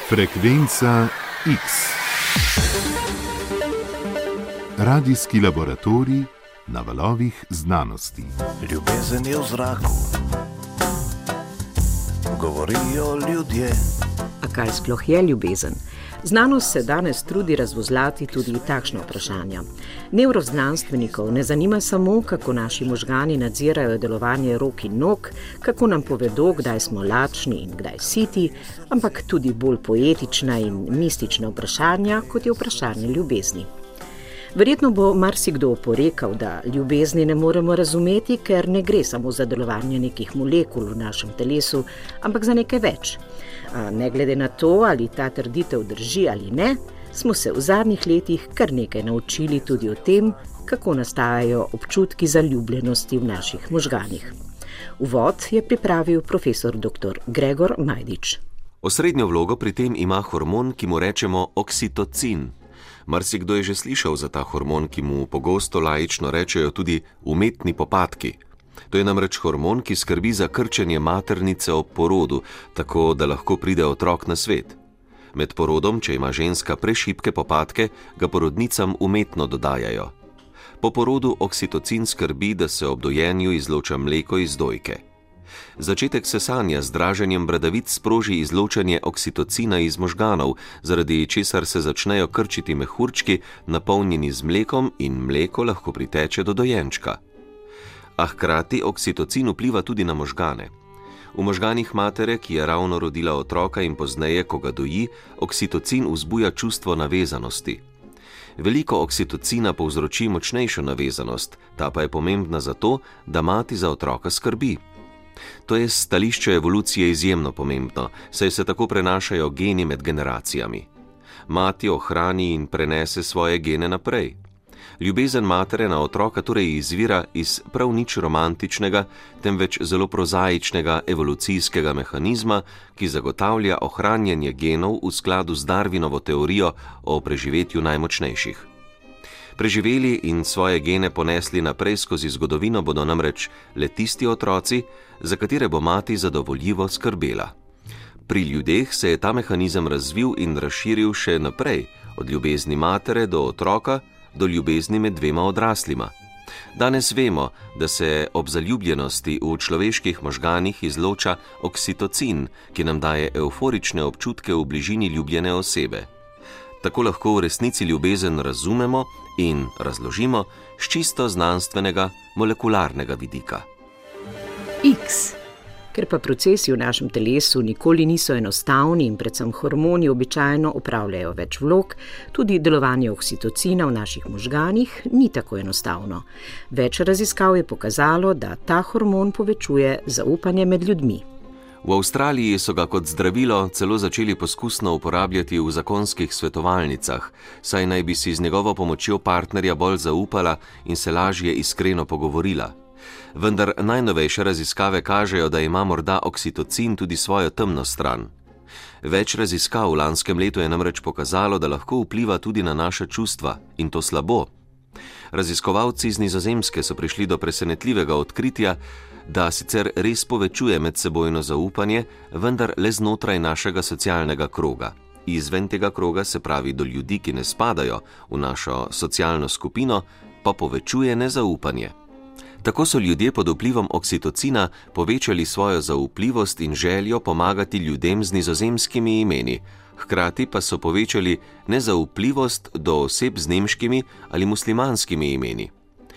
Frekvenca X. Radijski laboratorij na valovih znanosti. Ljubezen je v zraku, govorijo ljudje. A kaj sploh je ljubezen? Znanost se danes trudi razvozlati tudi takšna vprašanja. Nevroznanstvenikov ne zanima samo, kako naši možgani nadzirajo delovanje rok in nog, kako nam povedo, kdaj smo lačni in kdaj siti, ampak tudi bolj poetična in mistična vprašanja, kot je vprašanje ljubezni. Verjetno bo marsikdo oporekal, da ljubezni ne moremo razumeti, ker ne gre samo za delovanje nekih molekul v našem telesu, ampak za nekaj več. A ne glede na to, ali ta trditev drži ali ne, smo se v zadnjih letih kar nekaj naučili tudi o tem, kako nastajajo občutki zaljubljenosti v naših možganih. Uvod je pripravil profesor dr. Gregor Majdič. Osrednjo vlogo pri tem ima hormon, ki mu rečemo oksitocin. Marsikdo je že slišal za ta hormon, ki mu pogosto laično rečejo tudi umetni popadki. To je namreč hormon, ki skrbi za krčenje maternice ob porodu, tako da lahko pride otrok na svet. Med porodom, če ima ženska prešibke popadke, ga porodnicam umetno dodajajo. Po porodu oksitocin skrbi, da se ob dojenju izloča mleko iz dojke. Začetek sesanja z draženjem bradavic sproži izločanje oksitocina iz možganov, zaradi česar se začnejo krčiti mehurčki, napolnjeni z mlekom, in mleko lahko priteče do dojenčka. A hkrati oksitocin vpliva tudi na možgane. V možganih matere, ki je ravno rodila otroka in pozneje, ko ga doji, oksitocin vzbuja čustvo navezanosti. Veliko oksitocina povzroči močnejšo navezanost, ta pa je pomembna zato, da mati za otroka skrbi. To je s stališča evolucije izjemno pomembno, saj se tako prenašajo geni med generacijami. Mati ohrani in prenese svoje gene naprej. Ljubezen matere na otroka torej izvira iz prav nič romantičnega, temveč zelo prozaičnega evolucijskega mehanizma, ki zagotavlja ohranjanje genov v skladu z Darwinovo teorijo o preživetju najmočnejših. Preživeli in svoje gene ponesli naprej skozi zgodovino bodo namreč le tisti otroci, za katere bo mati zadovoljivo skrbela. Pri ljudeh se je ta mehanizem razvil in razširil še naprej, od ljubezni matere do otroka, do ljubezni med dvema odraslima. Danes vemo, da se ob zaljubljenosti v človeških možganih izloča oksitocin, ki nam daje evforične občutke v bližini ljubljene osebe. Tako lahko v resnici ljubezen razumemo in razložimo s čisto znanstvenega, molekularnega vidika. X. Ker pa procesi v našem telesu nikoli niso enostavni in predvsem hormoni običajno opravljajo več vlog, tudi delovanje oksitocina v naših možganih ni tako enostavno. Več raziskav je pokazalo, da ta hormon povečuje zaupanje med ljudmi. V Avstraliji so ga kot zdravilo celo začeli poskusno uporabljati v zakonskih svetovalnicah, saj naj bi si z njegovo pomočjo partnerja bolj zaupala in se lažje iskreno pogovorila. Vendar najnovejše raziskave kažejo, da ima morda oksitocin tudi svojo temno stran. Več raziskav v lanskem letu je namreč pokazalo, da lahko vpliva tudi na naša čustva, in to slabo. Raziskovalci iz Nizozemske so prišli do presenetljivega odkritja, da sicer res povečuje medsebojno zaupanje, vendar le znotraj našega socialnega kroga. Izven tega kroga, se pravi do ljudi, ki ne spadajo v našo socialno skupino, pa povečuje nezaupanje. Tako so ljudje pod vplivom oksitocina povečali svojo zaupljivost in željo pomagati ljudem z nizozemskimi imeni, hkrati pa so povečali nezaupljivost do oseb z nemškimi ali muslimanskimi imeni.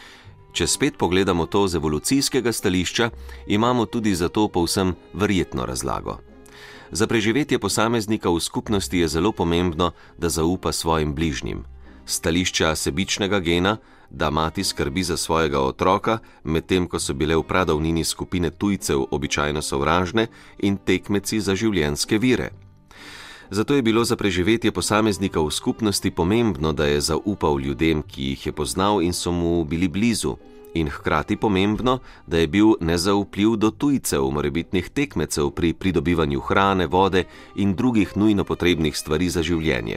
Če spet pogledamo to z evolucijskega stališča, imamo tudi za to povsem verjetno razlago. Za preživetje posameznika v skupnosti je zelo pomembno, da zaupa svojim bližnjim. Stališča sebičnega gena, da mati skrbi za svojega otroka, medtem ko so bile v pradavnini skupine tujcev običajno sovražne in tekmeci za življenjske vire. Zato je bilo za preživetje posameznika v skupnosti pomembno, da je zaupal ljudem, ki jih je poznal in so mu bili blizu, in hkrati pomembno, da je bil nezaupljiv do tujcev, morebitnih tekmecev pri pridobivanju hrane, vode in drugih nujno potrebnih stvari za življenje.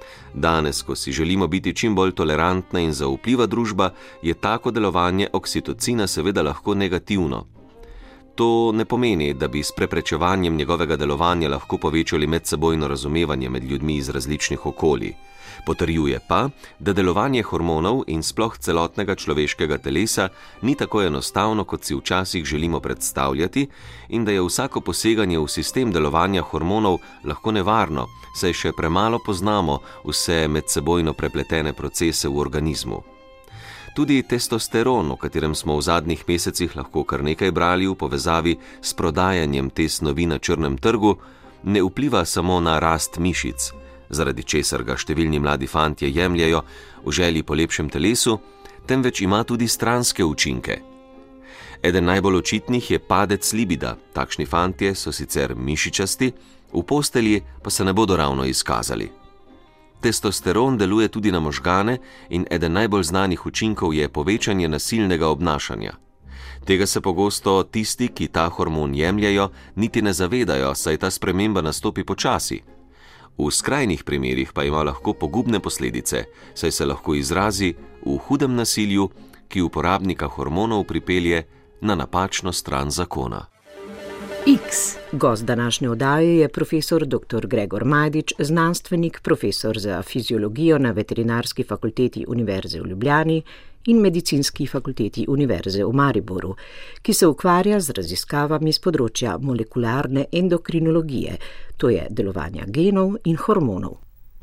Danes, ko si želimo biti čim bolj tolerantna in zaupljiva družba, je tako delovanje oksitocina seveda lahko negativno. To ne pomeni, da bi s preprečevanjem njegovega delovanja lahko povečali medsebojno razumevanje med ljudmi iz različnih okolij. Potrjuje pa, da delovanje hormonov in sploh celotnega človeškega telesa ni tako enostavno, kot si včasih želimo predstavljati, in da je vsako poseganje v sistem delovanja hormonov lahko nevarno, saj še premalo poznamo vse medsebojno prepletene procese v organizmu. Tudi testosteron, o katerem smo v zadnjih mesecih lahko kar nekaj brali v povezavi s prodajanjem te snovi na črnem trgu, ne vpliva samo na rast mišic, zaradi česar ga številni mladi fantje jemljejo v želji po lepšem telesu, temveč ima tudi stranske učinke. Eden najbolj očitnih je padec libida. Takšni fantje so sicer mišičasti, v postelji pa se ne bodo ravno izkazali. Testosteron deluje tudi na možgane in eden najbolj znanih učinkov je povečanje nasilnega obnašanja. Tega se pogosto tisti, ki ta hormon jemljejo, niti ne zavedajo, saj ta sprememba nastopi počasi. V skrajnih primerih pa ima lahko pogubne posledice, saj se lahko izrazi v hudem nasilju, ki uporabnika hormonov pripelje na napačno stran zakona. X. Gost današnje oddaje je profesor dr. Gregor Majdič, znanstvenik, profesor za fiziologijo na Veterinarski fakulteti Univerze v Ljubljani in Medicinski fakulteti Univerze v Mariboru, ki se ukvarja z raziskavami z področja molekularne endokrinologije, to je delovanja genov in hormonov.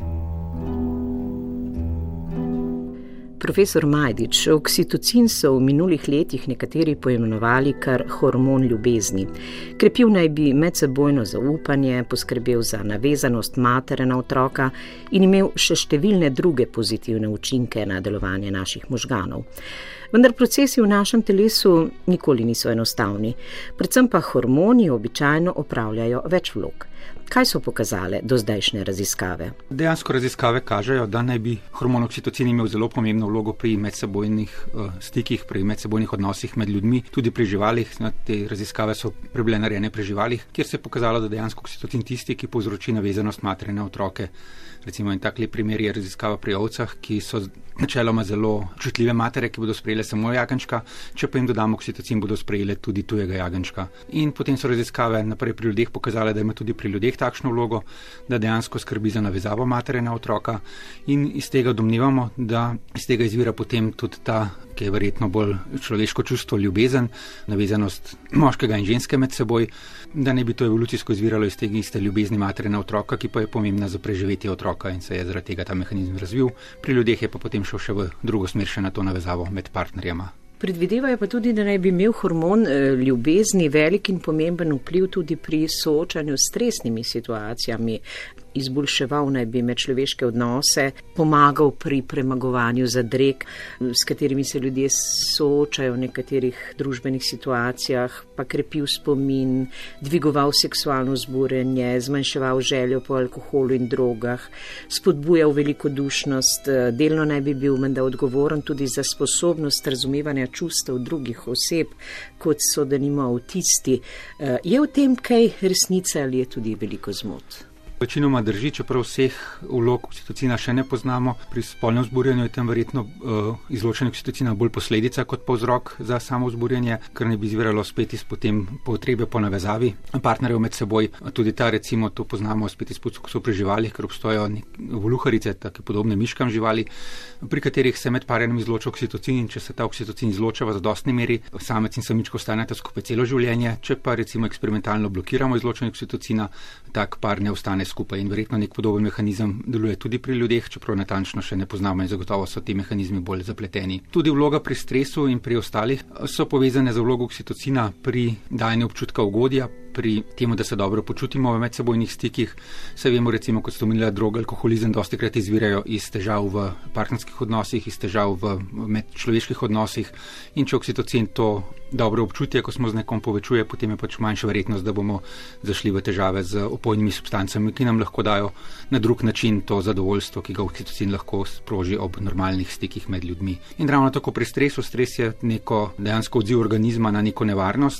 Profesor Majdič, oksitocin so v minulih letih nekateri poimenovali kar hormon ljubezni. Krepil naj bi medsebojno zaupanje, poskrbel za navezanost matere na otroka in imel še številne druge pozitivne učinke na delovanje naših možganov. Vendar procesi v našem telesu nikoli niso enostavni, predvsem pa hormoni običajno opravljajo več vlog. Kaj so pokazale dozdajšnje raziskave? Dejansko raziskave kažejo, da naj bi hormon oksitocin imel zelo pomembno vlogo pri medsebojnih stikih, pri medsebojnih odnosih med ljudmi, tudi pri živalih. Te raziskave so bile narejene pri živalih, kjer se je pokazalo, da dejansko oksitocin tisti, ki povzroči navezanost matere na otroke. Recimo en tak lep primer je raziskava pri ovcah, ki so načeloma zelo čutljive matere, ki bodo sprejele samo jagenjčka, če pa jim dodamo oksitocin, bodo sprejele tudi tujega jagenjčka. In potem so raziskave naprej pri ljudeh pokazale, da ima tudi pri ljudeh takšno vlogo, da dejansko skrbi za navezavo matere na otroka, in iz tega domnevamo, da iz tega izvira potem tudi ta, ki je verjetno bolj človeško čustvo, ljubezen, navezanost moškega in ženske med seboj, da ne bi to evolucijsko izviralo iz tega iste ljubezni matere na otroka, ki pa je pomembna za preživetje otroka in se je zaradi tega ta mehanizem razvil. Pri ljudeh je pa potem šel še v drugo smer, še na to navezavo med partnerjema. Predvidevajo pa tudi, da naj bi imel hormon ljubezni velik in pomemben vpliv tudi pri soočanju s stresnimi situacijami. Izboljševal naj bi medčloveške odnose, pomagal pri premagovanju zadreg, s katerimi se ljudje soočajo v nekaterih družbenih situacijah, pa krepil spomin, dvigoval seksualno vzburenje, zmanjševal željo po alkoholu in drogah, spodbujal velikodušnost, delno naj bi bil menda odgovoren tudi za sposobnost razumevanja čustev drugih oseb, kot so denimo avtisti. Je v tem kaj resnice ali je tudi veliko zmot? Večinoma drži, čeprav vseh vlog oksitocina še ne poznamo. Pri spolnem vzburjenju je tam verjetno izločanje oksitocina bolj posledica kot pa vzrok za samo vzburjenje, ker ne bi izviralo spet iz potem potrebe po navezavi partnerjev med seboj. Tudi ta, recimo, to poznamo spet iz poskusov pri živalih, ker obstojajo voluharice, take podobne miškam živali, pri katerih se med parjenjem izloča oksitocin, in če se ta oksitocin izloča v zadostni meri, samec in samička ostaneta skupaj celo življenje. Če pa recimo eksperimentalno blokiramo izločanje oksitocina, tak par ne ostane skupaj, in verjetno nek podoben mehanizem deluje tudi pri ljudeh, čeprav natančno še ne poznamo in zagotovo so ti mehanizmi bolj zapleteni. Tudi vloga pri stresu in pri ostalih so povezane z vlogo oksitocina pri dajanju občutka ugodja, pri temu, da se dobro počutimo v medsebojnih stikih. Se vemo, recimo, kot ste omenili, droga, alkoholizem dostikrat izvirajo iz težav v partnerskih odnosih, iz težav v medčloveških odnosih, in če oksitocin to dobro občutje, ko smo z nekom, povečuje, potem je pač manjša verjetnost, da bomo zašli v težave z opojnimi substancami, ki nam lahko dajo na drug način to zadovoljstvo, ki ga oksitocin lahko sproži ob normalnih stikih med ljudmi. In ravno tako pri stresu. Stres je neko dejansko odziv organizma na neko nevarnost,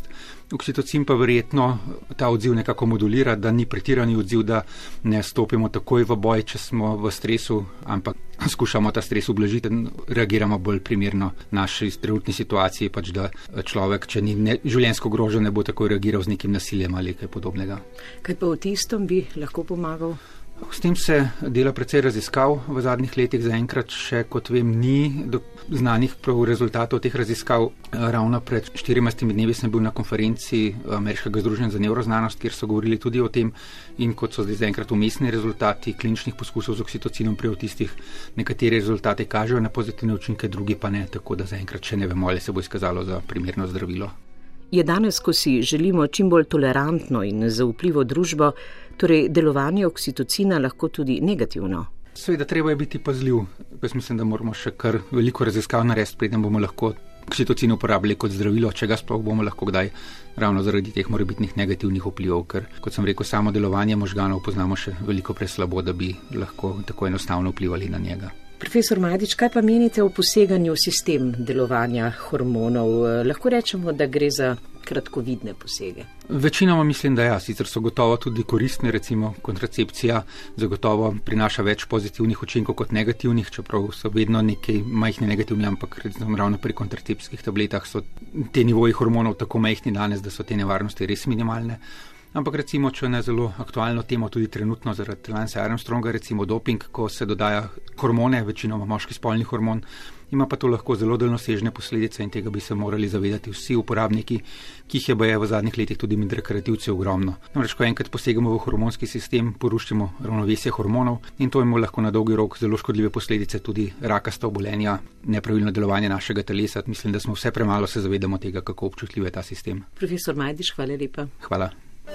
Oksitocin pa verjetno ta odziv nekako modulira, da ni pretirani odziv, da ne stopimo takoj v boj, če smo v stresu, ampak skušamo ta stres ublažiti in reagiramo bolj primerno naši trenutni situaciji, pač da človek, če ni življenjsko ogrožen, ne bo takoj reagiral z nekim nasiljem ali kaj podobnega. Kaj pa avtistom bi lahko pomagal? S tem se dela precej raziskav v zadnjih letih, zaenkrat še, kot vem, ni znanih prav rezultatov teh raziskav. Ravno pred 14 dnevi sem bil na konferenci Ameriškega združenja za nevroznanost, kjer so govorili tudi o tem, in kot so zdaj zaenkrat umestni rezultati kliničnih poskusov z oksitocinom pri avtistih, nekateri rezultati kažejo na pozitivne učinke, drugi pa ne, tako da zaenkrat še ne vemo, ali se bo izkazalo za primerno zdravilo. Je danes, ko si želimo čim bolj tolerantno in zaupljivo družbo, torej delovanje oksitocina lahko tudi negativno? Seveda, treba je biti pazljiv. Jaz mislim, da moramo še kar veliko raziskav narediti, preden bomo lahko oksitocin uporabljali kot zdravilo, če ga sploh bomo lahko kdaj, ravno zaradi teh morebitnih negativnih vplivov, ker, kot sem rekel, samo delovanje možganov poznamo še veliko preslabo, da bi lahko tako enostavno vplivali na njega. Profesor Majdič, kaj pa menite o poseganju v sistem delovanja hormonov? Lahko rečemo, da gre za kratkovidne posege? Večinoma mislim, da ja, sicer so gotovo tudi koristne, recimo kontracepcija zagotovo prinaša več pozitivnih učinkov kot negativnih, čeprav so vedno nekaj majhni negativni, ampak recimo ravno pri kontracepcijskih tabletah so te nivoji hormonov tako majhni danes, da so te nevarnosti res minimalne. Ampak recimo, če je zelo aktualno temo tudi trenutno zaradi Lance Armstronga, recimo doping, ko se dodaja hormone, večinoma moški spolni hormon, ima pa to lahko zelo daljnosežne posledice in tega bi se morali zavedati vsi uporabniki, ki jih je baje v zadnjih letih tudi med rekreativci ogromno. Namreč, ko enkrat posegamo v hormonski sistem, porušimo ravnovesje hormonov in to ima lahko na dolgi rok zelo škodljive posledice, tudi rakasta obolenja, nepravilno delovanje našega telesa. Mislim, da smo vse premalo se zavedamo tega, kako občutljiv je ta sistem. Profesor Majdič, hvala lepa. Hvala.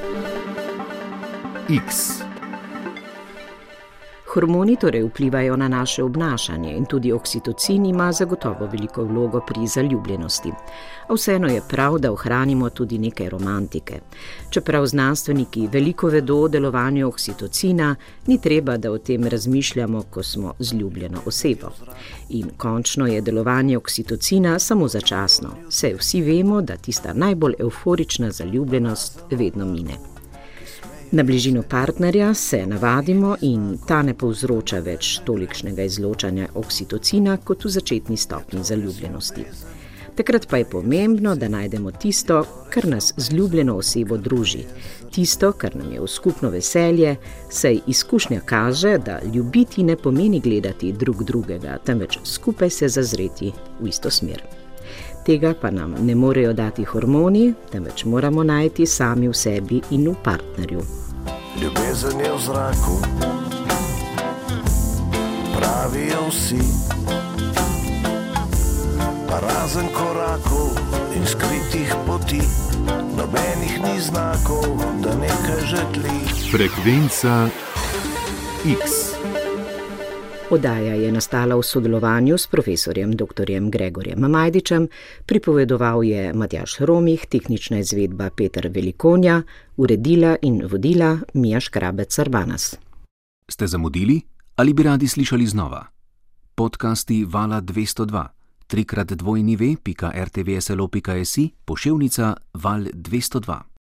X. Hormoni torej vplivajo na naše obnašanje in tudi oksitocin ima zagotovo veliko vlogo pri zaljubljenosti. A vseeno je prav, da ohranimo tudi nekaj romantike. Čeprav znanstveniki veliko vedo o delovanju oksitocina, ni treba, da o tem razmišljamo, ko smo z ljubljeno osebo. In končno je delovanje oksitocina samo začasno. Saj vsi vemo, da tista najbolj evforična zaljubljenost vedno mine. Na bližino partnerja se navadimo in ta ne povzroča več tolikšnega izločanja oksitocina kot v začetni stopnji zaljubljenosti. Takrat pa je pomembno, da najdemo tisto, kar nas z ljubljeno osebo druži, tisto, kar nam je v skupno veselje, saj izkušnja kaže, da ljubiti ne pomeni gledati drug drugega, temveč skupaj se zazreti v isto smer. Tega pa nam ne morejo dati hormoni, temveč moramo najti sami v sebi in v partnerju. Ljubezen je v zraku, pravijo vsi, pa razen korakov in skritih poti, nobenih ni znakov, da nekaj žetli. Frekvenca X. Oddaja je nastala v sodelovanju s profesorjem dr. Gregorjem Majdičem, pripovedoval je Matjaž Romih, tehnična izvedba Peter Velikonja, uredila in vodila Mija Škrabec-Sarbanas. Ste zamudili ali bi radi slišali znova? Podcasti Vala 202, 3x2.rtvslo.si, poševnica Val 202.